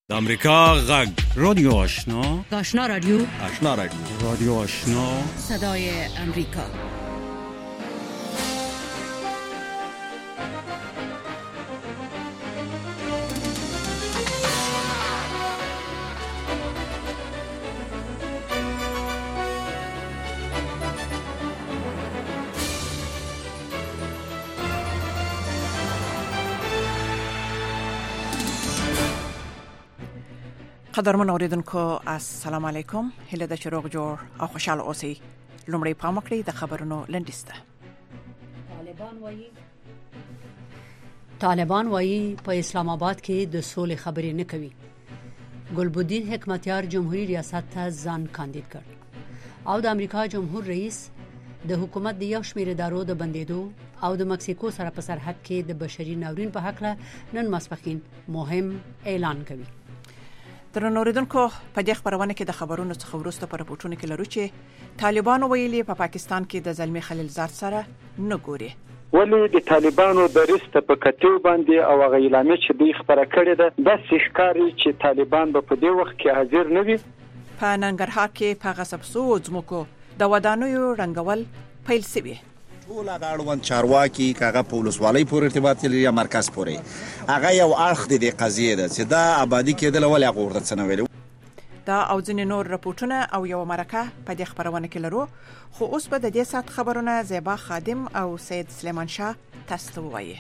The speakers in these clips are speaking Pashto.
د امریکا غږ رادیو آشنا رادیو رادیو آشنا صدای امریکا. قدرمن اوریدونکو السلام علیکم، هله د چروغ جوړ او خوشاله اوسئ. لومړی پام وکړئ د خبرونو لنډیسته. طالبان وایي په اسلام آباد کې د سولې خبرې نه کوي. ګلبدین حکمتیار جمهوریت ریاست ته ځان کاندید کړ او د امریکا جمهور رئیس د حکومت د یو شمېر ادارو د بندیدو او د مکسیکو سره په سرحد کې د بشري ناورین په حق نن ماسپښین مهم اعلان کوي. درنو اوریدونکو، په دې خبرونه کې د خبرونو څخه وروسته پر راپورټونه کې لرو چې طالبانو ویلي په پاکستان کې د زلمی خلیلزاد سره نه ګوري. ولی د طالبانو د رسته په کتو باندې او غیلامه چې دوی خبره کړې ده د ښکاری چې طالبان په دې وخت کې حاضر نه وي. په ننګرهار کې په غصبسو ځمکو د ودانیو رنګول پیل شوی. ټول غاړوند چارواکي کاغه پولیسوالۍ پورې ارتباط لري یا مرکز پورې هغه یو اړخ د قضیه ده چې دا آبادی کېدل ولې غوړه څنوي. دا او ځینې نور راپورټونه او یو مرکه په دې خبرونه کې لرو، خو اوس په دې سات خبرونه زیبا خادم او سید سلیمان شاه تاسو ته وایي.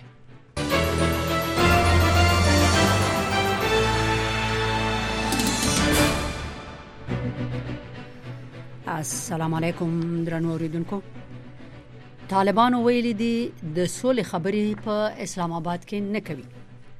السلام علیکم درنو اوریدونکو. طالبانو ویلي دي د سولې خبرې په اسلام آباد کې نه کوي.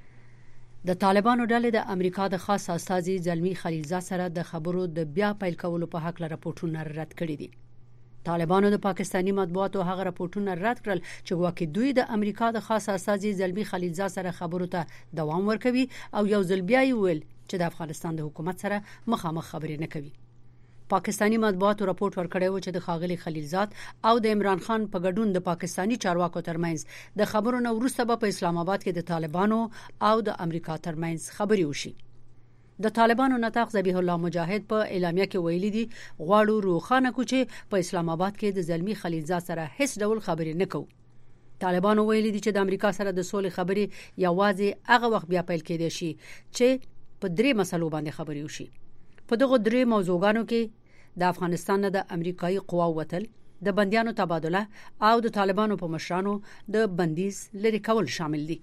د طالبانو ډلې د امریکا د خاص استازي زلمی خلیلزاد سره د خبرو د بیا پیل کولو په حق راپورټونه رد کړي دي. طالبانو د پاکستانی مطبوعاتو هغه راپورټونه رد کړل چې واکې دوی د امریکا د خاص استازي زلمی خلیلزاد سره خبرو ته دوام ورکوي او یو ځل بیا ویل چې د افغانستان د حکومت سره مخامخ خبرې نه کوي. پاکستانی مطبوعاتو راپورټ ورکړی و چې د خاغلی خلیلزاد او د عمران خان په ګډون د پاکستانی چارواکو ترمنځ د خبرو نو وروسته په اسلام آباد کې د طالبانو او د امریکا ترمنځ خبرې وشي. د طالبانو نطاق ذبیح الله مجاهد په اعلامیه کې ویلي دي غواړو روخانه کو چې په اسلام آباد کې د زلمی خلیلزاد سره هیڅ ډول خبرې نه کوو. طالبانو ویلي دي چې د امریکا سره د سولې خبرې یوازې هغه وخت بیا پیل کېدای شي چې په درې مسلو باندې خبرې وشي. په دغه درې موضوعګانو کې د افغانستان نه د امریکایي قواو وتل، د بنديانو تبادله او د طالبانو په مشرانو د بندیز لري کول شامل دي.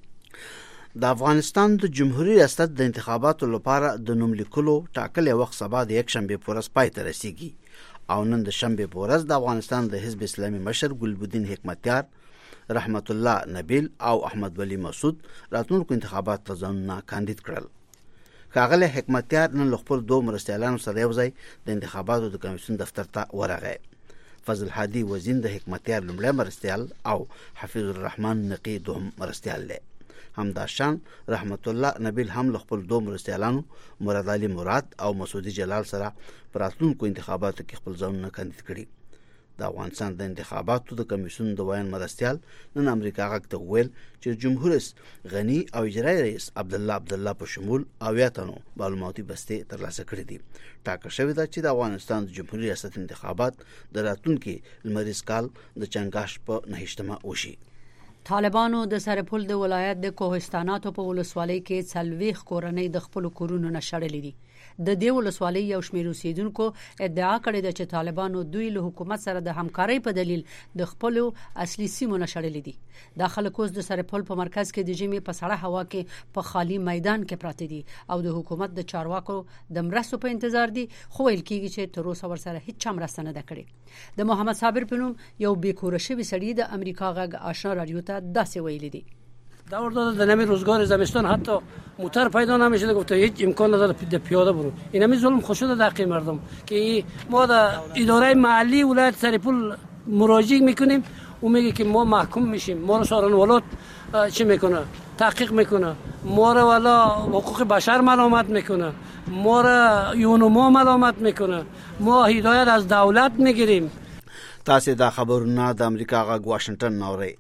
د افغانستان د جمهوریت ریاست د انتخاباتو لپاره د نوم لیکلو ټاکلې وخت سبا د یک شنبه پورز پای ته رسیږي او نن د شنبه پورز د افغانستان د حزب اسلامي مشر ګلبدین حکمتیار، رحمت الله نبیل او احمد ولی مسعود راتلونکو انتخابات ته ځانونه کاندید کړل. خاغلی حکمتیار نن خپل دوه مرستیالانو سره یو ځای د انتخاباتو د کمیسیون دفتر ته ورغی. فضل هادي وزین د حکمتیار لومړی مرستیال او حفیظ الرحمن نقی دوهم مرستیال دی. همداشان رحمت الله نبیل هم خپل دوه مرستیالانو مراد علي مراد او مسعودي جلال سره پر راتلونکو انتخاباتو کې خپل ځانونه کاندید کړي. د افغانستان د انتخاباتو د کمیسیون د وایي مرستیال نن امریکا غږ ته ویل چې جمهور رئیس غنی او اجرایي رئیس عبدالله په شمول اویا تنو معلوماتي بستې ترلاسه کړې دي. ټاکل شوې ده چې د افغانستان د جمهوریت ریاست انتخابات د راتلونکي لمریز کال د چنګاش په 9مه وشي. طالبانو د سرپل د ولایت د کوهستاناتو په ولسوالۍ کې 40 کورنۍ د خپل کورونو نشړلې دي. د دې ولسوالۍ یو شمېر اوسیدونکو ادعا کړې ده چې طالبانو دوی له حکومت سره د همکارۍ په دلیل د خپل اصلي سیمو نشړلې دي. د خلکو د سرپل په مرکز کې د جمعې په سړه هوا کې په خالی میدان کې پراته دي او د حکومت د چارواکو د مرستو په انتظار دي، خو ویل کېږي چې تر اوسه ورسره هیڅ مرسته نه ده کړې. د محمد صابر په نوم یو بیکوره شوی سړی د امریکا غږ آشنا رادیو ته داسې ویلي دي. دور داده در نمی روزگار زمستان حتی موتر پیدا نمیشه، گفته هیچ امکان نداره پیاده برو. این همی ظلم خوشده دقیق مردم که ما در اداره محلی ولایت سرپل مراجعه میکنیم و میگه که ما محکوم میشیم، ما رو سارن ولایت چی میکنه؟ تحقیق میکنه، ما رو والا حقوق بشر ملامت میکنه، ما رو یونما ملامت میکنه، ما هدایت از دولت میگیریم. تاسو دا خبرونه د امریکا غږ واشنگټن نوري.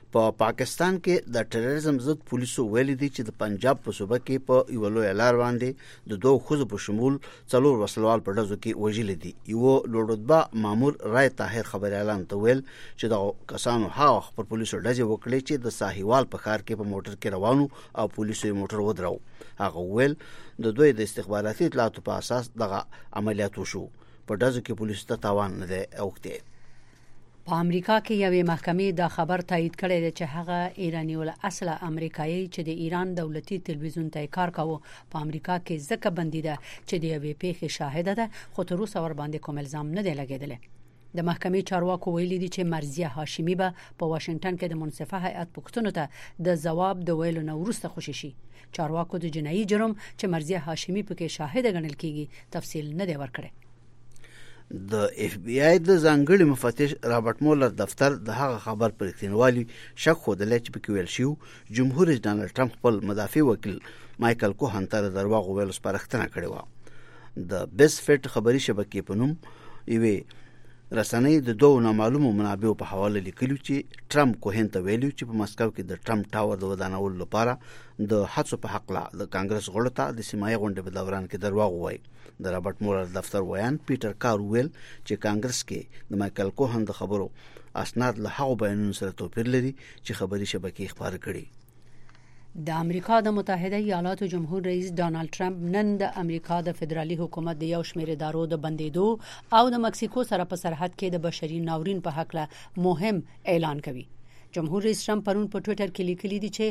په پاکستان کې د ټیرریزم ضد پولیسو ویلي دي چې د پنجاب په صوبه کې په یو لوی لار باندې د دوه ښځو په شمول 4 وسلوال په ډزو کې وژل دي. یو لوړرتبه مامور رای طاهر خبر اعلان ته ویل چې د کسانو هغه پر پولیسو ډزې وکړې چې د ساحیوال په ښار کې په موټر کې روانو او پولیسو یې موټر ودراو. هغه ویل د دوی د استخباراتي اطلاعاتو په اساس دغه عملیات وشو. په ډزو کې پولیسو ته تاوان نه دی اوښتی. په امریکا کې یوې محکمې دا خبر تایید کړی دی چې هغه ایرانی ول اصله امریکایي چې د ایران دولتي تلویزیون ته کار کاوه په امریکا کې ځکه بندي ده چې د یوې پیښې شاهده ده، خو تر اوسه ور باندې کوم الزام نه دی لګیدلی. د محکمې چارواکو ویلي دي چې مرضیه هاشمی به په واشنگټن کې د منصفه هیئت پوښتنو ته د ځواب د ویلو نه وروسته خوشی شي. چارواکو د جنایي جرم چې مرضیه هاشمی پکې شاهده ګڼل کیږي تفصیل نه دی ورکړی. د اف بی آی د ځانګړي مفتش رابرټ مولر دفتر د هغه خبر پر احتمالي شک خوده چې پکې ویل شو جمهور رئیس ډانلډ ټرمپ خپل مدافع وکیل مایکل کوهن ته درواغ ویل سپارښتنه کړې و. د بیس فټ خبري شبکې په نوم یوې رسنۍ د دوه نامعلومو منابعو په حواله لیکلي چې ټرمپ کوهن ته ویلي چې په مسکو کې د ټرمپ ټاور د ودانولو لپاره د هڅو په حق لا د کانګرس غړو ته د سیمایي غونډې په دوران کې درواغ وایي. د رابرټ مولر دفتر ویان پیټر کار ویل چې کانګرس کې د مایکل کوهن د خبرو اسناد له هغو بیانونو سره توپیر لري چې خبري شبکې خبر کړي. د امریکا د متحده ایالاتو جمهور رئیس ډانلډ ټرمپ نن د امریکا د فدرالي حکومت د یو شمېر ادارو د بندیدو او د مکسیکو سره په سرحد کې د بشري ناورین په حق له مهم اعلان کوي. جمهور رئیس ټرمپ پرون په ټوئیټر کې لیکلي دي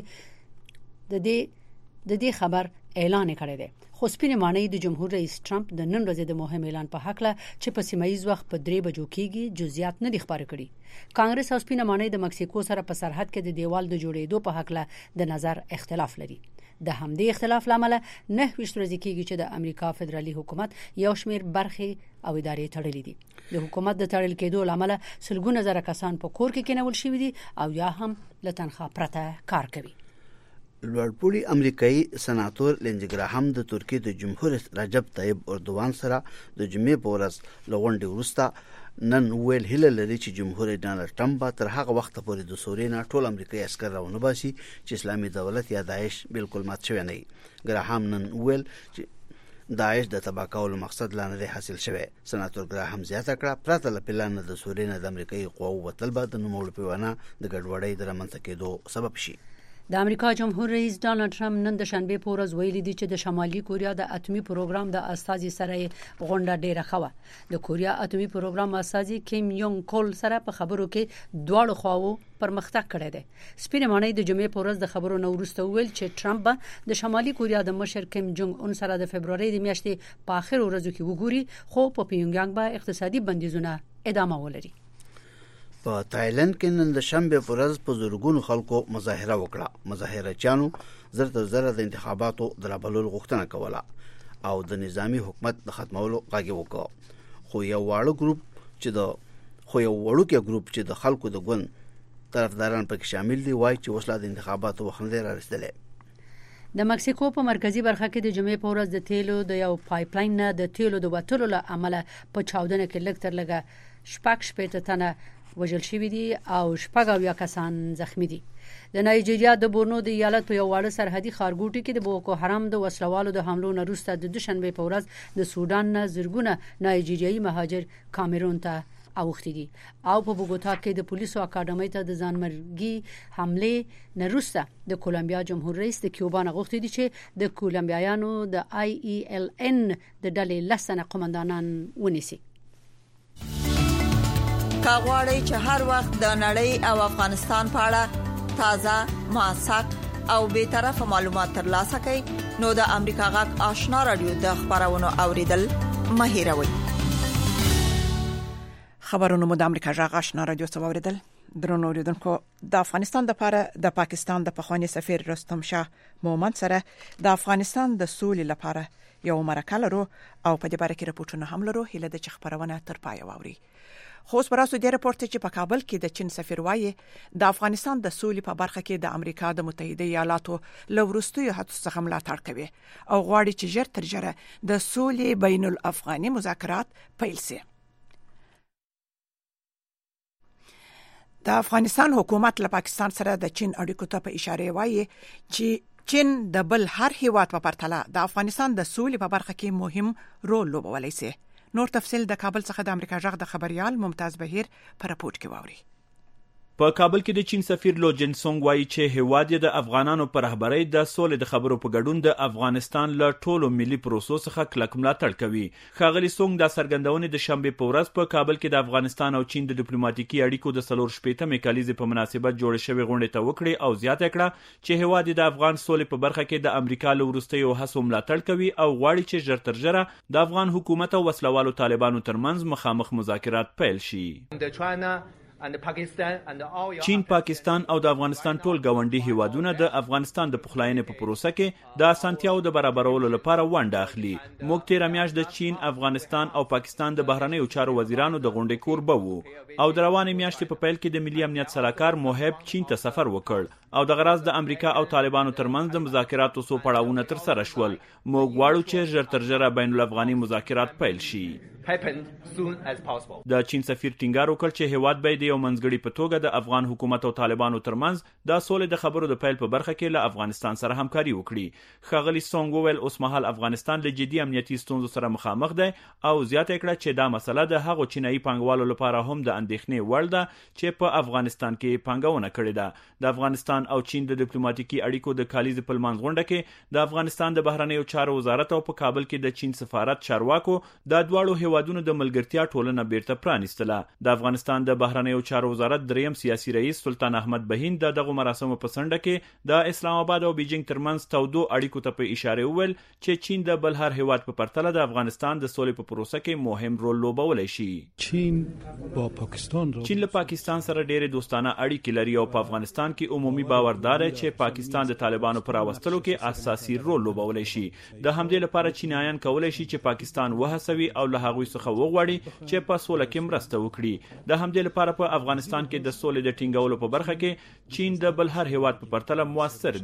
چې د دې خبر اعلان کړی دی. خو سپینې ماڼۍ د جمهور رئیس ټرمپ د نن ورځې د مهم اعلان په حق له چې په سیمایي وخت په 3 بجو کېږي جزئیات نه دي خبرې کړي. کانګرس او سپینې ماڼۍ د مکسیکو سره په سرحد کې د دیوال د جوړېدو په حق له د نظر اختلاف لري. د همدې اختلاف لامل 9 ورځې کېږي چې د امریکا فدرالي حکومت یو شمېر برخې او ادارې تړلې دي. د حکومت د تړل کېدو لامل سلګونه زره کسان په کور کې کېنول شوي دي او یا هم له تنخواه پرته کار کوي. لوړپوړي امریکایي سناتور لینزي ګراهام د ترکیې د جمهور رئیس رجب طیب اردوغان سره د جمعې په ورځ لغونډې وروسته نن ویل هیله لري چې جمهور رئیس ډانلډ ټرمپ تر هغه وخت پورې د سوریې نه ټول امریکایي عسکر راونه باسي چې اسلامي دولت یا داعش بالکل مات شوی نه وي. ګراهام نن ویل چې داعش د تباه کولو مقصد لا نه حاصل شوی. سناتور ګراهام زیاته کړه پرته له پلان د سوریې نه د امریکایي قواو وتل به د نوموړو په وینا د ګډوډۍ د رامنځته کېدو سبب شي. د امریکا جمهور رئیس ډانلډ ټرمپ نن د شنبه په ورځ ویلي دي چې د شمالي کوریا د اتمی پروګرام د استازي سره غونډه ډیره خوه. د کوریا اتمی پروګرام استازي کیم یونګ کول سره په خبرو کې دواړو خواو پرمختګ کړی دی. سپینې ماڼۍ د جمعې په ورځ د خبرو نو وروسته ویل چې ټرمپ د شمالي کوریا د مشر کیم جونګ اون سره د فبرवरी د میاشتې په اخر ورځو کې وګوري، خو په پیونګیانګ به اقتصادي بندیزونه ادامه ولري. په تایلند کې نن د شنبه په ورځ په زورګونو خلکو مظاهره وکړه. مظاهرچیانو زره د انتخاباتو درابلول غوښتنه کوله او د نظامی حکومت د ختمولو غږ وکړ. خو یو وړوکی ګروپ چې د خلکو د ګوند طرفداران پکې شامل دي وایي چې وسله د انتخاباتو وخت نه راځي. د مکسیکو په مرکزی برخه کې د جمعې په ورځ د تیلو د یو پایپلاین نه د تیلو د وټلو له امله په چاودنه کې لږ تر لږه شپږ تنه وژل شوي دي او 6 کسان زخمی دي. د نایجیریا د بورنو د ایالت په یو واړه سرحدي ښارګوټي کې د بوکو حرام د وسلوالو د حملو نه وروسته د دوشنبه په ورځ د سودان نه زرګونه نایجیریایي مهاجر کامرون ته اوښتي دي او په بوګوتا کې د پولیسو اکاډمۍ ته د ځانمرګي حمله نه وروسته د کولمبیا جمهور رئیس د کیوبا غوښتي دي چې د کولمبیایانو د IELN د ډلې لسنه قومندانان ونیسي. کاغوري چې هر وخت د نړۍ او افغانستان په اړه تازه موثق او به طرفه معلومات ترلاسه کړئ نو د امریکا غږ آشنا رادیو د خبرونو اوریدل مهیروي. خبرونه مو د امریکا غږ آشنا رادیو څخه اوریدل. درنو اوریدونکو، د افغانستان د لپاره د پاکستان د پخوانی سفیر رستم شاه مومند سره د افغانستان د سولې لپاره یو مرکه لرو او په دې باره کې راپورټونه هم لرو. هله د خبرونه تر پای واوري. خو سپاراسو د راپورټ چې په کابل کې د چین سفیر وایي د افغانستان د سولې په برخه کې د امریکا د متحده ایالاتو لورستیو هڅو څخه ملاتړ کوي او غواړي چې ژر تر ژره د سولې بین الافغاني مذاکرات پیل شي. د افغانستان حکومت له پاکستان سره د چین اړیکو ته په اشاره وایي چې چین د بل هر هیواد په پرتله د افغانستان د سولې په برخه کې مهم رول لوبولی شي. نور تفصیل د کابل څخه د امریکا جغ د خبريال ممتاز بهیر پر راپورټ کې واوري. په کابل کې د چین سفیر لو جنسونګ وایي چې هیواد د افغانانو پر رهبرۍ د سولې د خبرو په ګډون د افغانستان له ټولو ملي پروسو څخه کلک ملاتړ کوي. ښاغلي سونګ د څرګندونې د شنبې په ورځ په کابل کې د افغانستان او چین د ډیپلوماټیکي اړیکو د 4 کلیزې په مناسبت جوړ شوې غونډې ته وکړې او زیاته کړه چې هیواد د افغان سولې په برخه کې د امریکا له وروستیو هڅو ملاتړ کوي او غواړي چې ژر تر ژره د افغان حکومت او وسلوالو طالبانو ترمنځ مخامخ مذاکرات پیل شي. چین، پاکستان او د افغانستان ټول ګاونډي هیوادونه د افغانستان د پخلاینې په پروسه کې د اسانتیاو د برابرولو لپاره ونډه اخلي. موږ تېره میاشت د چین، افغانستان او پاکستان د بهرنیو چارو وزیرانو د غونډې کوربه وو او د روانې میاشتې په پیل کې د ملي امنیت سلاکار موهب چین ته سفر وکړ او د غراز د امریکا او طالبانو ترمنځ د مذاکراتو څو پړاوونه تر سره شول. موږ غواړو چې ژر تر ژره بین الافغاني مذاکرات پیل شي. د چین سفیر ټینګار وکړ چې هیواد به د یو منځګړي په توګه د افغان حکومت او طالبانو ترمنځ د سولې د خبرو د پیل په برخه کې له افغانستان سره همکاري وکړي. ښاغلي سونګ وویل اوس مهال افغانستان له جدي امنیتي ستونزو سره مخامخ دی او زیاته کړه چې دا مسله د هغو چینایي پانګوالو لپاره هم د اندېښنې وړ ده چې په افغانستان کې پانګونه کړې ده. د افغانستان او چین د ډیپلوماټیکي اړیکو د کالیزې په لمانځ غونډه کې د افغانستان د بهرنیو چارو وزارت او په کابل کې د چین سفارت چارواکو د دواړو هیوادونو د ملګرتیا ټولنه بیرته پرانیستله. د افغانستان د بهرنیو چارو وزارت دریم سیاسي رئیس سلطان احمد بهین د دغه مراسمو په څنډه کې د اسلام آباد او بیجینګ ترمنځ تودو اړیکو ته په اشاره وویل چې چین د بل هر هیواد په پرتله د افغانستان د سولې په پروسه کې مهم رول لوبولی شي. چین له پاکستان سره ډېرې دوستانه اړیکې لري او په افغانستان کې عمومي باور دار چې پاکستان د طالبانو پر راوستلو کې اساسي رول لوبولی شي. د همدې لپاره چینایان کولی شي چې پاکستان وهڅوي او له هغوی څخه وغواړي چې په سوله کې مرسته وکړي. د همدې لپاره په افغانستان کې د سولې د ټینګولو په برخه کې چین د بل هر هیواد په پرتله موثر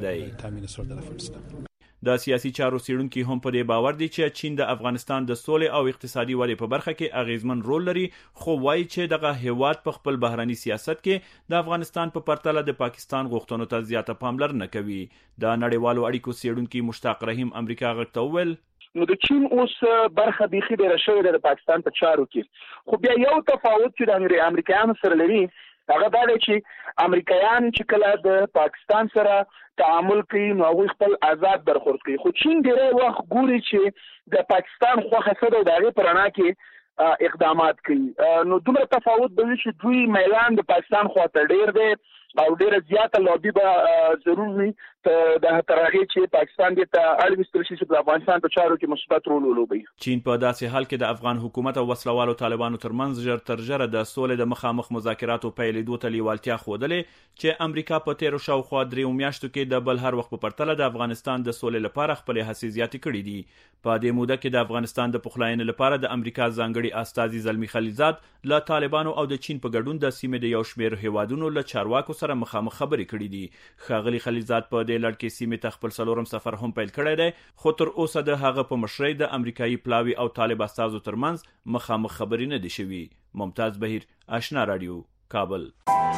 دی. د سیاسي چارو څېړونکي هم په دې باور دي چې چین د افغانستان د سولې او اقتصادي ودې په برخه کې اغیزمن رول لري، خو وایي چې دغه هیواد په خپل بهرني سیاست کې د افغانستان په پرتله د پاکستان غوښتنو ته زیاته پاملرنه کوي. د نړیوالو اړیکو څېړونکي مشتاق رحیم امریکا غږ ته وویل نو د چین اوس برخه بیخي ډیره شوې ده د پاکستان په چارو کې، خو بیا یو تفاوت چې د امریکایانو سره لري هغه دا دی چې امریکایان چې کله د پاکستان سره تعامل کوي نو هغوی خپل آزاد برخورد کوي، خو چین ډیری وخت ګوري چې د پاکستان خوښه څه ده او د هغې په رڼا کې اقدامات کوي. نو دومره تفاوت به وي چې دوی میلان د پاکستان خواته ډیر دی او ډیره زیاته لابي به ضرور وي د تر هغې چې پاکستان دې ته اړ ویستل شي چې د افغانستان په چارو کې مثبت رول ولوبوي. چین په داسې حال کې د افغان حکومت او وسلوالو طالبانو ترمنځ ژر تر ژره د سولې د مخامخ مذاکراتو پیلېدو ته لیوالتیا ښودلې چې امریکا په تیرو شاوخوا 3 میاشتو کې د بل هر وخت په پرتله د افغانستان د سولې لپاره خپلې هڅې زیاتې کړې دي. په دې موده کې د افغانستان د پخلاینې لپاره د امریکا ځانګړي استازي زلمی خلیلزاد له طالبانو او د چین په ګډون د سیمې د یو شمېر هیوادونو له چارواکو سره مخامخ خبرې کړې دي. ښاغلي خلیلزاد په دې لړ کې سیمې ته خپل 4م سفر هم پیل کړی دی، خو تر اوسه د هغه په مشرۍ د امریکایي پلاوي او طالب استازو ترمنځ مخامخ خبرې نه دي شوي. ممتاز بهیر، آشنا رادیو، کابل.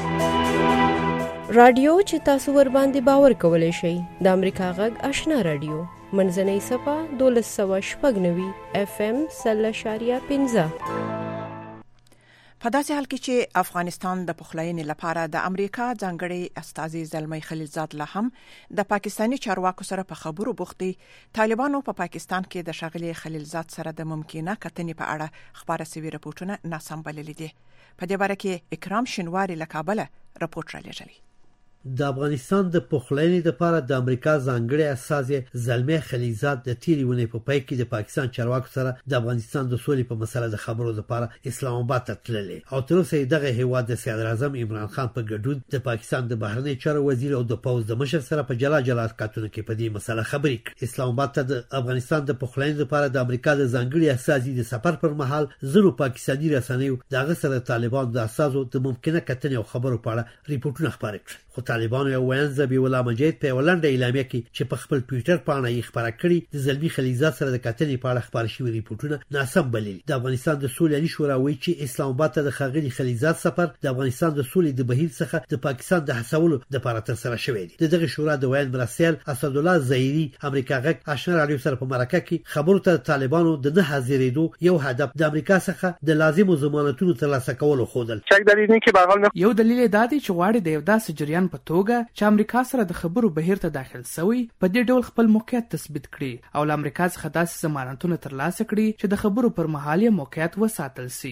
رادیو چې تاسو ور باندې باور کولای شئ د امریکا غږ آشنا رادیو منځنۍ صفه 1290 FM 0.15. په داسې حال کې چې افغانستان د پخلاینې لپاره د امریکا ځانګړي استازي زلمی خلیلزاد له هم د پاکستاني چارواکو سره په خبرو بوخت دي، طالبانو په پاکستان کې د ښاغلي خلیلزاد سره د ممکنه کتنې په اړه خبره سوي راپورټونه ناسم بللي دي. په دې باره کې اکرام شینواری له کابل راپورټ را لېږلی. د افغانستان د پخلاینې لپاره د امریکا ځانګړي استازي زلمی خلیلزاد د تیرې ونې په پای کې د پاکستان چارواکو سره د افغانستان د سولې په مسله د خبرو لپاره اسلام آباد ته تللی او تر اوسه دغه هیواد د صدر اعظم عمران خان په ګډون د پاکستان د بهرنی چارو وزیر او د پوز د مشر سره په جلا جلا کارتونو کې په دې مسله خبرې کړې. اسلام آباد ته د افغانستان د پخلاینې لپاره د امریکا د ځانګړي استازي د سفر پر مهال زرو پاکستاني رسنیو دغه سره طالبان د اساسو د ممکنه کتنې او خبرو په اړه ریپورتونه خپاره کړل، خو طالبانو یو ویان ذبیح الله مجید په ولنډه اعلامیه کې چې په خپل ټوئیټر باندې یې خبره کړې د زلمی خلیلزاد سره د کتنې په اړه خبر شوی ریپورتونه ناسم بللي. د افغانستان د سولې شورا وایي چې اسلام آباد ته د ښاغلي خلیلزاد سفر د افغانستان د سولې د بهیر څخه د پاکستان د هڅولو لپاره ترسره شوی دی. دغه شورا د ویان مرستیال اسدالله ظهیری امریکا غږ آشنا رادیو سره په مرکه کې خبرو ته طالبانو د نه حاضرېدو یو هدف د امریکا څخه د لازمو ضمانتونو ترلاسه کولو خودل. شک در اینه که به هر حال یو دلیل دا دی چې غواړي د یو داسې جریان په توګه چې امریکا سره د خبرو بهیر ته داخل شوی په دې ډول خپل موقعیت تثبیت کړي او د امریکا څخه داسې ضمانتونه ترلاسه کړي چې د خبرو پر مهال یې موقعیت وساتل شي.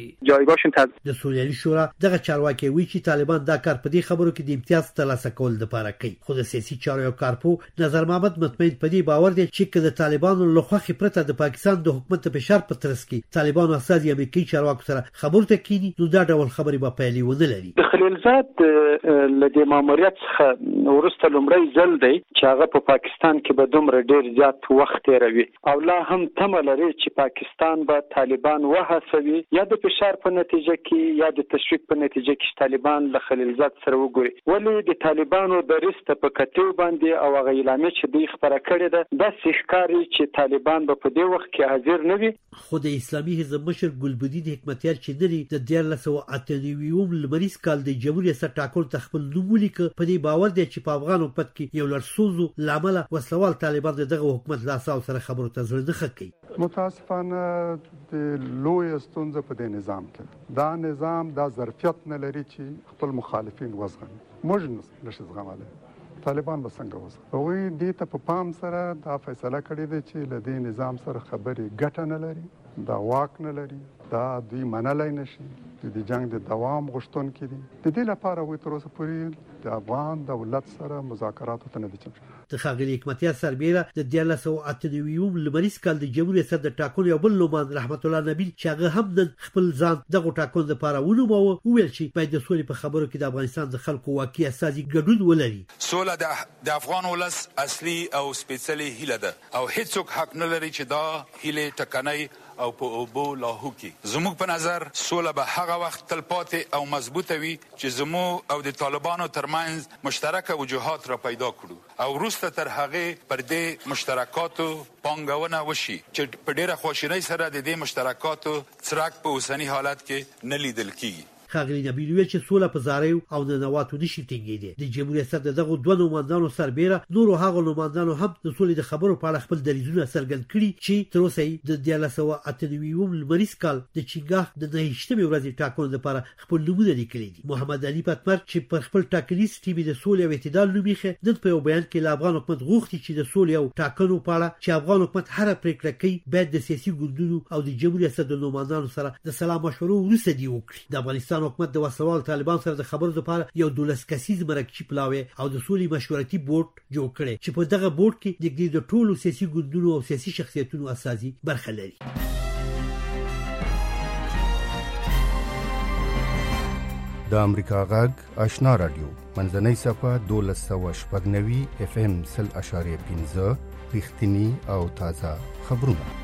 د سولې شورا دغه چارواکي وی چې طالبان دا کار په دې خبرو کې د امتیاز ترلاسه کول لپاره کوي. خو د سیاسي چارو کارپو نظر محمد مطمئن په دې باور دی چې د طالبانو له خوخي پرته د پاکستان د حکومت په فشار په ترڅ کې طالبانو اساسي امریکایي چارواکو سره خبرو ته کینی نو دا ډول خبرې به پیلي ونه لري. د خلیلزاد لدې ماموریت څخه ورسته لومړی ځل دی چې هغه په پاکستان کې به دومره ډیر زیات وخت تیروي او لا هم تمه لري چې پاکستان به طالبان وهڅوي یا د فشار په نتیجه کې یا د تشویق په نتیجه کې طالبان له خلیلزاد سره وګوري. ولی د طالبانو د رسته په کتو باندې او هغه اعلامیه چې دوی خبره کړې ده د ښکاری چې طالبان به په دې وخت کې حاضر نه وي. خو د اسلامي حزب مشر ګلبدین حکمتیار چې نری د 1998 لمریز کال د جمهوریت ریاست ټاکل تخپل نومولیک په دې باور دی چې په افغان حکومت کې یو لړسوزو لامل وسلوال طالبان دغه حکومت لا ساو سره خبرو ته ځل نه خکې. متاسفانه د لوی ستونزه په دې نظام کې دا نظام دا ظرفیت نه لري چې خپل مخالفین وزغمي. موږ نشو زغماله طالبان به څنګه وزغمي. وی دې ته په پام سره دا فیصله کړې ده چې له دې نظام سره خبرې ګټه نه لري دا واک نه لري دا دوی منلای نشي د جنگ د دوام غوښتونکي دي. د دې لپاره وي تر اوسه پورې د افغان دولت سره مذاکرات ته نه دي چمتو. د ښاغلي حکمتیار سربیره د 1998 لمریز کال د جمهوریت ریاست د ټاکل یو بل لومان رحمت الله نبیل چې هغه هم د خپل ځان دغه ټاکل لپاره ونوموه ویل چې باید د سولې په خبرو کې د افغانستان د خلکو واقعي اساسي ګډون ولري. سوله د افغان ولس اصلي او سپیڅلي هیله ده او هیڅوک حق نه لري چې دا هیله ټکنۍ او په اوبو لاهو کې. زموږ په نظر سوله به هغه وخت تلپاتې او مضبوطه وي چې زموږ او د طالبانو ترمنځ مشترکه وجوهات را پیدا کړو او وروسته تر هغې پر دې مشترکاتو پانګونه وشي چې په ډېره خواشینۍ سره د دې مشترکاتو څرک په اوسني حالت کې نه لیدل کیږي. ښاغلي نبیل ویل چې سوله په زاریو او ننواتو نشي ټینګېدی. د جمهوریت ریاست دغه دوه نوماندانو سربیره نورو هغه نوماندانو هم د سولې د خبرو په اړه خپل دریځونه څرګند کړي چې تر اوسه د 1998 لمریز کال د چینګاخ د 9مې ورځې ټاکنو لپاره خپل نومونه لیکلي دي. محمد علي پتمر چې پر خپل ټاکنیز ټیم د سولې او اعتدال نومیخه نن په یو بیان کې له افغان حکومت غوښتي چې د سولې او ټاکنو په اړه چې افغان حکومت هر پریکړه کوي باید د سیاسي ګوندونو او د جمهوریت ریاست د نوماندانو سره د سلام مشورو وروسته دی وکړي. د افغانستان حکومت د وسوال طالبان سره د خبرو لپاره یو 12 کسیز مرکزی پلاوی او د سولې مشورتي بورډ جوړ کړي چې په دغه بورډ کې د ټولو سیاسي ګوندونو او سیاسي شخصیتونو اساسي برخه لري. د امریکا غږ آشنا رادیو منځنۍ صفه 1290 FM 0.15 رښتینی او تازه خبرونه.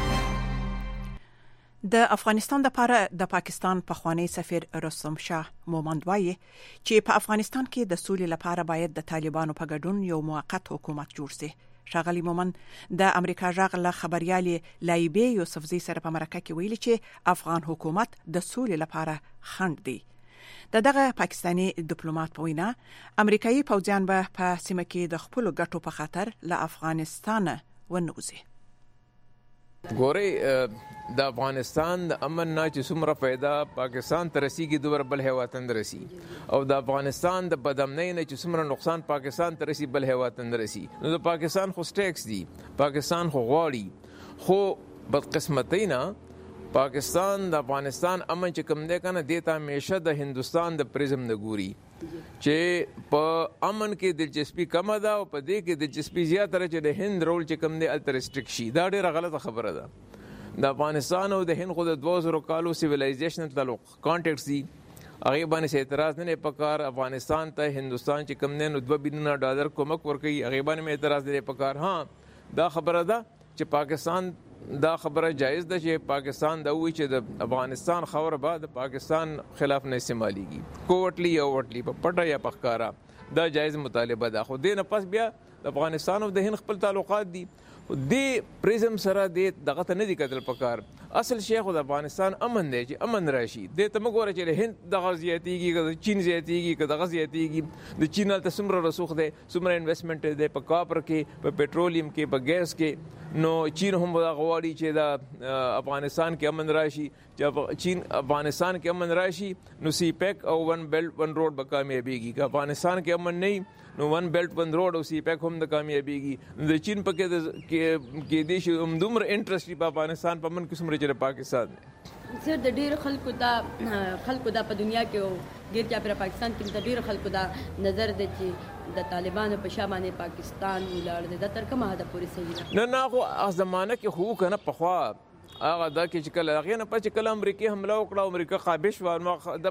د افغانستان لپاره د پاکستان پخوانی سفیر رستم شاه مومند وایي چې په افغانستان کې د سولې لپاره باید د طالبانو په ګډون یو موقت حکومت جوړ شي. ښاغلي مومند د امریکا غږ له خبريالي لایبه یوسفزي سره په مرکه کې ویلي چې افغان حکومت د سولې لپاره خنډ دی. دغه پاکستانی ډیپلوماټ په وینا امریکایي پوځیان به په سیمه کې د خپل ګټو په خاطر له افغانستان ونوځي. ګوري د افغانستان د امن نه چې څومره پیدا پاکستان ته رسیږي دوباره بل هیواتن رسی او د افغانستان د بدامنۍ نه چې څومره نقصان پاکستان ته رسی بل هیواتن رسی. نو د پاکستان خو سټیکس دی پاکستان خو غواړي خو بدقسمتۍ نه پاکستان د افغانستان امن چې کوم دی کنه دیتا همیشه د هندستان د پریزم نه ګوري چې په امن کې دلچسپي کم ده او په دې کې دلچسپي زیاتره چې د هند رول چې کوم دی الټر ریسټریکټ شي. دا ډیره غلطه خبره ده. د افغانستان او د هند خو د 2000 کالو سیویلایزیشن تعلق کانټیکټس دي هغه باندې اعتراض نه پکار. افغانستان ته هندستان چې کوم نه $2 بلین کومک ورکړي هغه باندې اعتراض نه پکار. ها دا خبره ده چې پاکستان دا خبره جایز ده چې پاکستان دا وی چې د افغانستان خبره بعد پاکستان خلاف نه استعماليږي کوټلی او وټلی په پټه یا پخکارا دا جایز مطالبه ده. خو دې نه پس بیا د افغانستان او د هند خپل تعلقات دي د پریزم سره دغه ته نه دي کتل پکار. اصل شیخ د افغانستان امن دی چې امن راشي. د ته مګوره چې هند د غزياتيږي د چین زیاتیږي که د غزياتیږي د چین ته سمره رسوخ دی سمره انویسټمنټ دی په کاپر کې په پټرولیم کې په ګیس کې. نو چین هم غواړي چې د افغانستان کې امن راشي. چې چین افغانستان کې امن راشي نو سی پیک او ون بیلټ ون روډ به کامیابیږي. که افغانستان کې امن نه نو ون بیلټ ون روډ او سی پیک هم د کامیابیږي. د چین په کې د شي دومره انټرست په افغانستان په من کې سمره چې پاکستان سر د ډیر خلکو دا په دنیا کې او ډیر چې پر پاکستان کې د ډیر خلکو دا نظر دی چې د طالبانو په شامانه پاکستان ولاړ دی. دا تر کومه حد پورې صحیح ده؟ نه خو زمانه کې خو کنه په خوا هغه دا کې چې کله هغه نه پچ کله امریکای حمله وکړه امریکا قابش و د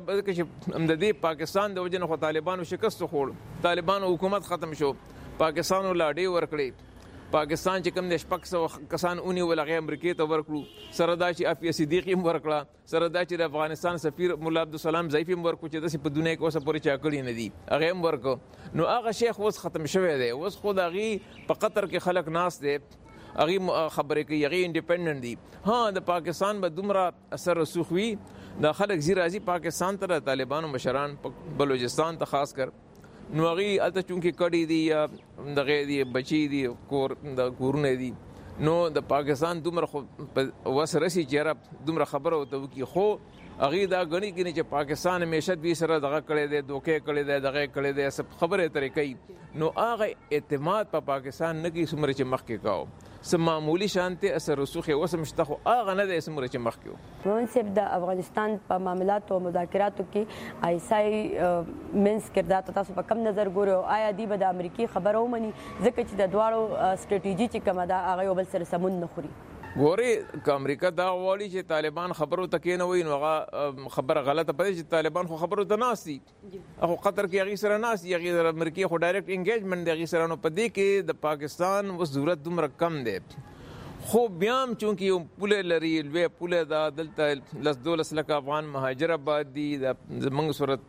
کې پاکستان د وجنه خو طالبانو شکست خور طالبانو حکومت ختم شو پاکستان ولاړی ورکړي. پاکستان چې کوم د شپږ کسان اونې ولغه امریکای ته ورکړو سره دا چې افیا صدیقی هم ورکړه سره دا چې د افغانستان سفیر مولا عبدالسلام ضیفی هم ورکړو چې د په دنیا کې اوسه پورې چا کړی نه دي هغه هم ورکړو. نو هغه شیخ اوس ختم شوی دی. اوس خو د هغې په قطر کې خلک ناس دی هغه خبرې کوي هغه انډیپندنت دي. ها د پاکستان به دومره اثر رسوخ وي د خلک زی راځي پاکستان ته طالبانو مشران بلوچستان ته خاص کر نو هغه الته چونکه کړي دي دغه دي بچي دي د کورونه دي نو د پاکستان دومره وسرسي چیرې دومره خبره وته کی خو هغه دا غني کې چې پاکستان همیشه دوی سره دغه کړي دي دوکې کړي دي دغه کړي دي سب خبره طریقې نو هغه اعتماد په پاکستان نه کې سمره چې مخ کې کاو سم معمولی شانته اثر رسوخه وسمشته خو هغه نه د سمره چې مخ کې منصب د افغانستان په معاملات او مذاکراتو کې آیسای منس کردار تاسو په کم نظر ګورو آیا دی به د امریکای خبرو مني ځکه چې د دواړو سټریټیجی چې کومه دا هغه بل سره سمون نه خوري ګوري ک امریکا دا غواړي چې طالبان خبرو تکې نه وي نو هغه خبره غلطه پدې چې طالبان خو خبرو ته ناسي خو قطر کې هغه سره ناسي هغه امریکای خو ډایرکټ انګیجمنت دی هغه سره نو پدې کې د پاکستان و ضرورت دومره کم دی خو بیا هم چونکی یو پوله لري لوی پوله دا دلته لس دولس لکه افغان مهاجر آباد دي د منګ سره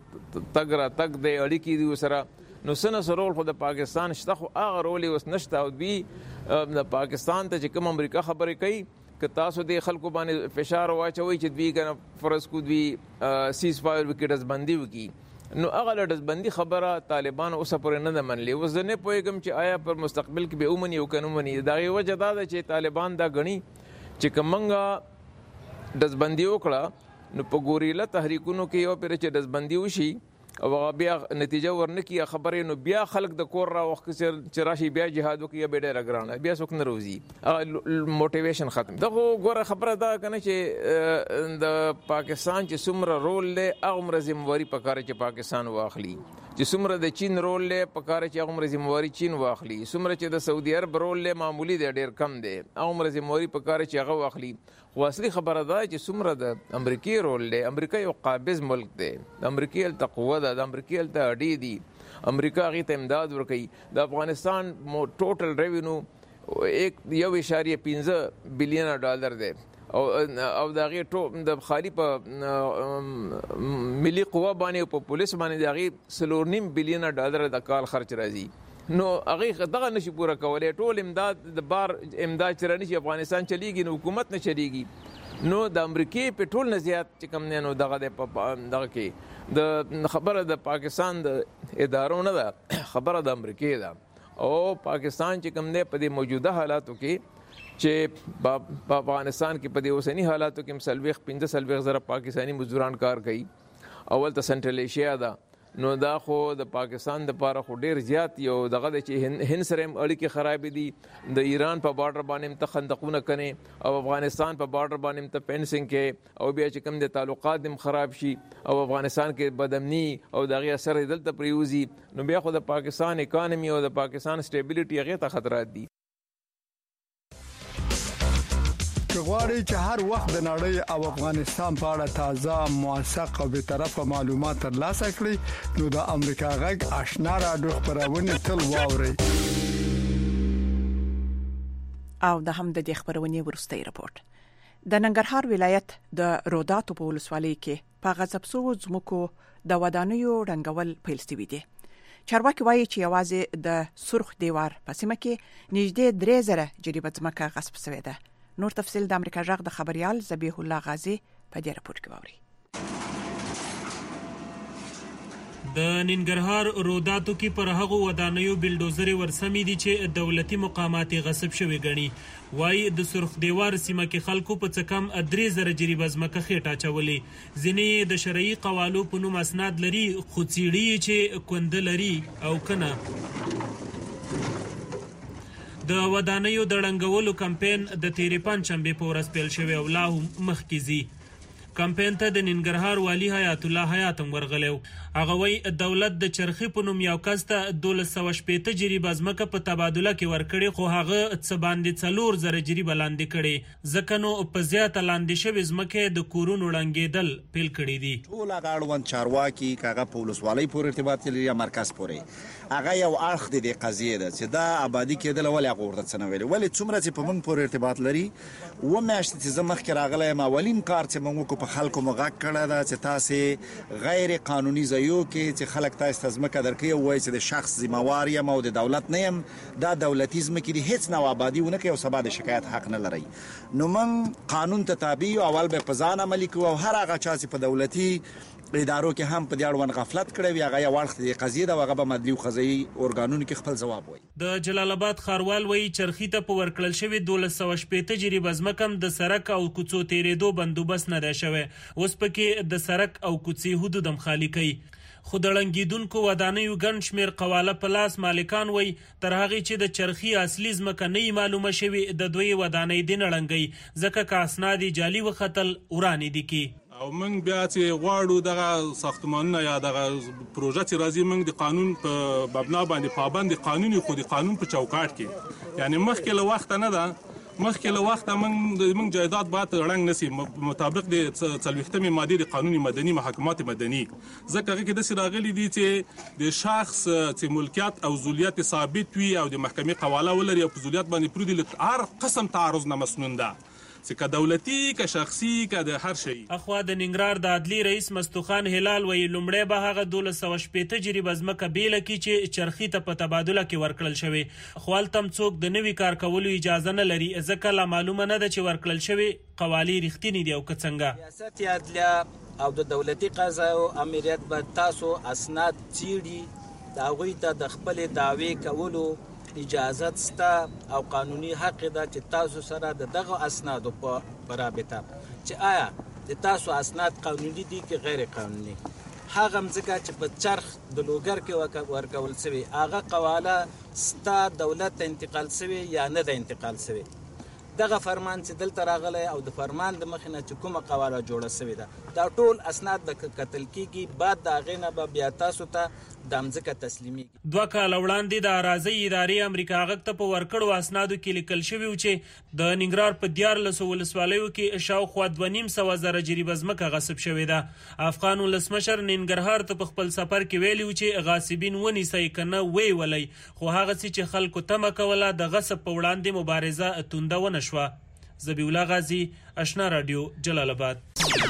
تګ دی اړیکې دي سره نو سنه سرول خو د پاکستان شته خو هغه رول اوس نشته او دوی د پاکستان ته چې کوم امریکا خبرې کوي که تاسو د خلکو باندې فشار واچوي چې دوی کنه فرض کو دوی سیز فایر وکړه ځبندي وکي نو هغه لړزبندي خبره طالبان اوسه پورې نه منلي اوس نه پوهیږم چې آیا پر مستقبل کې به اومني او کنه مني دا یو وجه دا چې طالبان دا غني چې کومنګا دزبندي وکړه نو په ګوریلا تحریکونو کې یو پر چې دزبندي وشي او بیا نتیجه ورنکي خبرې نو بیا خلک د کور را وخت چې راشي بیا جهاد وکي بیا ډېر ګرانه بیا څوک نه روزي موټیویشن ختم دغه ګوره خبره دا کنه چې د پاکستان چې څومره رول له هغه ذمہواری پکاره چې پاکستان واخلي چې څومره د چین رول له پکاره چې هغه ذمہواری چین واخلي څومره چې د سعودي عرب رول له معمولی دی ډېر کم دی هغه ذمہواری پکاره چې هغه واخلي خو اصلي خبره ده چې څومره د امریکای رول له امریکا یو قابض ملک دی د امریکای تقوا د امریکای ته اړې دي امریکا غي ته امداد ورکړي د افغانستان ټوټل ریوینیو 1.15 بلین ډالر دی او دا غي د خالی په ملي قوا باندې په پولیس باندې دا غي 3.5 بلین ډالر د کال خرچ راځي نو هغه دغه نشي پوره کولای ټول امداد د بار امداد چرني چې افغانستان چلیږي نو حکومت نه چلیږي نو د امریکای په ټول نه زیات چې کم نه نو دغه کې د خبره د پاکستان د ادارو نه ده خبره د امریکای ده او پاکستان چې کم نه په دې موجوده حالاتو کې چې په افغانستان کې په دې اوسنی حالاتو کې مسلويخ 15 زره پاکستانی مزدوران کار کوي اول ته سنټرل ایشیا ده نو دا خو د پاکستان د پاره خو ډیر زیات یو دغه چې هند سره اړیکې خراب دي د ایران په بارډر باندې ته خندقونه کني او افغانستان په بارډر باندې ته فینسینګ کې او بیا چې کوم د تعلقات هم خراب شي او افغانستان کې بدامني او دغه اثر دلته پریوزي نو بیا خو د پاکستان اکانومي او د پاکستان سټیبلیټي هغه ته خطرات دي غواړي چې هر وخت د نړۍ او افغانستان په اړه تازه موثق او به طرفه معلومات ترلاسه کړئ نو د امریکا غږ آشنا رادیو خبرونه تل واورئ او د هم د خبرونه ورستۍ رپورت د ننګرهار ولایت د روداتو په ولسوالۍ کې په غضب سو ځمکو د ودانیو رنګول پیل شوی دی چارواکي وایي چې یوازې د سرخ دیوار په سیمه کې نږدې 3000 جریبه ځمکه غصب شوې ده. نور تفصیل د امریکا جغ د خبريال ذبیح الله غازی په دې راپور کې ووري. د ننګرهار روداتو کې پر هغو ودانیو بلډوزر ورسمې دي چې دولتي مقامات غصب شوي غني. وای د سرخ دیوار سیمه کې خلکو په څه کم 3000 جریبه ځمکه خېټه چولې. ځینې د شرعي قوالو په نوم اسناد لري خو څیړي چې کند لري او کنه. د ودانیو د ړنګولو کمپاین د تیرې پنځشنبې په ورځ پیل شوی او لا هم مخکې ځي. کمپاین ته د ننګرهار والی حیات الله حیاتم ورغلو. هغه وی دولت د چرخی په نوم یو کس ته 1260 جریبه ځمکه په تبادله کې ورکړي خو هغه څه باندې 4000 جریبه لاندې کړي ځکه نو په زیاته لاندې شوی ځمکه د کورونو ړنګېدل پیل کړي دي. ټول غاړوند چارواکي کاغه پولیس والی پور ارتباط لري یا مرکز پورې هغه یو اړخ د قضیه ده چې دا آبادی کېدل ولې غوړه څنوي ولې څومره چې په موږ پور ارتباط لري و میاشتې چې زمخ کې راغله ماولین کار چې موږ کو په خلکو مغاک کړه دا چې تاسو غیر قانوني ځایو کې چې خلک تاسو ځمکه درکې وایي چې د شخص ذمہوار یم او د دولت نه یم دا دولتي ځمکې دي هیڅ نو آبادی ونه کوي او سبا د شکایت حق نه لري. نو من قانون ته تابع او اول به پزان عملي کوو او هر هغه چا چې په دولتي ادارو کې هم په دې اړوند غفلت کړی وي هغه یو وخت د قضیه د هغه مدلي او قضایي اورګانونو کې خپل ځواب وایي. د جلال آباد خاروال وایي چرخی ته په ورکړل شوی 1260 جریبه ځمکه د سړک او کوڅو تیرېدو بندوبست نه دی شوی. اوس پکې د سړک او کوڅې حدود هم خالی کوي. خو د ړنګېدونکو ودانیو ګڼ شمېر قواله په لاس مالکان وایي تر هغې چې د چرخي اصلي ځمکه نه معلومه شوي د دوی ودانۍ دې نه ړنګوي ځکه که اسناد یې جعلي وختل ورانې دي کې. او موږ بیا چې غواړو دغه ساختمانونه یا دغه پروژه چې راځي موږ د قانون په مبنا باندې پابند قانوني خو د قانون په چوکاټ کې یعنی مخکې له وخت نه ده مخکې له وخت موږ جایداد باید رنګ نسی مطابق د 40 ماده د قانوني مدني محاکمات مدني ځکه هغه کې د سراغلي دي چې د شخص چې ملکیت او ذولیت ثابت وي او د محکمې قواله ولري او په ذولیت باندې پرودي ل هر قسم تعرض نه مسنون ده چې که دولتي که شخصي که د هر شي. اخوا د ننګرهار د عدلي رئیس مستوخان هلال وی لومړی به هغه 1260 جریبه ځمکه بیله کې چې چرخی ته په تبادله کې ورکړل شوی خو هلته هم څوک د نوي کار کولو اجازه نه لري ځکه لا معلومه نه ده چې ورکړل شوی قوالي رښتینې دي او که څنګه. ریاست عدلیه او د دولتي قضایو امریت به تاسو اسناد څیړي د هغوی ته د خپل دعوی کولو اجازت ستا او قانوني حق ده چې تاسو سره د دغه اسنادو په رابطه چې آیا د تاسو اسناد قانوني دي که غیر قانوني هغه مځکه چې په چرخ د لوګر کې ورکول شوی هغه قواله ستا دولت ته انتقال شوی یا نه ده انتقال شوی دغه فرمان چې دلته راغلی او د فرمان د مخې نه چې کومه قواله جوړه شوې ده دا ټول اسناد د کتل کېږي بعد د هغې نه به بیا تاسو ته دا مځکه تسلیمیږي. 2 کاله وړاندې د اراضۍ ادارې امریکا غږ ته په ورکړو اسنادو کې لیکل شوي و چې د ننګرهار په 14 ولسوالیو کې شاوخوا 2.5 جریبه ځمکه غصب شوې ده. افغان ولسمشر ننګرهار ته په خپل سفر کې ویلي و چې غاصبین ونیسئ که نه ویې ولئ خو هغه څه چې خلکو تمه کوله د غصب په وړاندې مبارزه تونده ونه شوه. ذبیح الله غازی آشنا رادیو جلال آباد.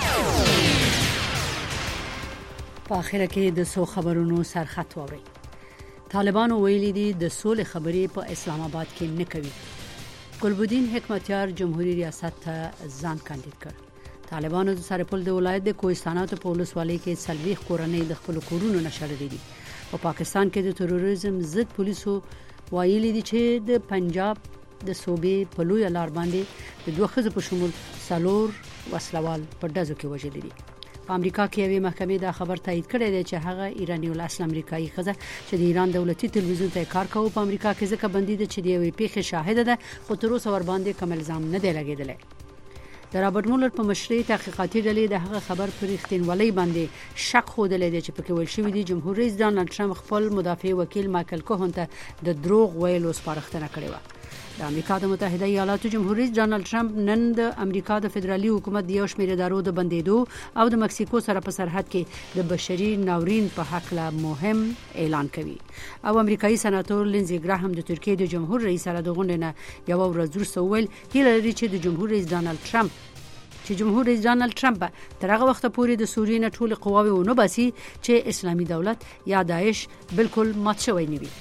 په اخره کې د سو خبرونو سرخط ووري. طالبانو ویلي دي د سولې خبرې په اسلام آباد کې نه کوي. ګلبدین حکمتیار جمهوریت ریاست ته ځان کاندید کړ. طالبانو د سرپل د ولایت د کوهستانات په ولسوالۍ کې سلويخ کورنۍ د خپل کورونو نشړلې دي. په پاکستان کې د تروریزم ضد پولیسو ویلي دي چې د پنجاب د صوبې په لوی لار باندې د 2 ښځو په شمول 4 وسلوال په ډزو کې وژل دي. په امریکا کې یوې محکمې دا خبر تایید کړی دی چې هغه ایرانی الاصل امریکایي ښځه چې د ایران دولتي تلویزیون ته کار کوي په امریکا کې ځکه بندي ده چې د یوې پیښې شاهده ده خو تر اوسه ور باندې کوم الزام نه دی لګیدلی. د رابرټ مولر په مشرۍ تحقیقاتي ډلې د هغه خبر پر رښتینولۍ باندې شک خوده دی چې پکې ویل شوی دی جمهور رئیس ډانلډ ټرمپ خپل مدافع وکیل مایکل کوهن ته د دروغ ویلو سپارښتنه کړې و. د امریکا د متحده ایالاتو جمهور رئیس ډانلډ ټرمپ نن د امریکا د فدرالي حکومت د یو شمېر ادارو د بندیدو او د مکسیکو سره په سرحد کې د بشري ناورین په حق له مهم اعلان کوي. او امریکایي سناتور لینزي ګراهم د ترکیې د جمهور رئیس سره د غونډې نه یو ورځ وروسته ویل هیله لري چې د جمهور رئیس ډانلډ ټرمپ چې جمهور رئیس ډانلډ ټرمپ تر هغه وخت پورې د سوریې نه ټول قواوې ونه باسي چې اسلامي دولت یا داعش بالکل مات شوی نه وي.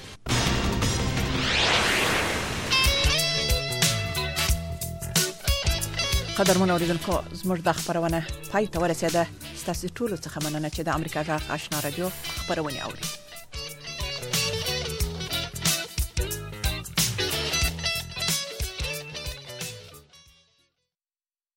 قدرمن اوریدونکو زموږ د خبرونه پای ته ورسېده. ستاسو ټول څه مننه چې د امریکا غږ آشنا رادیو خبرونه اوري.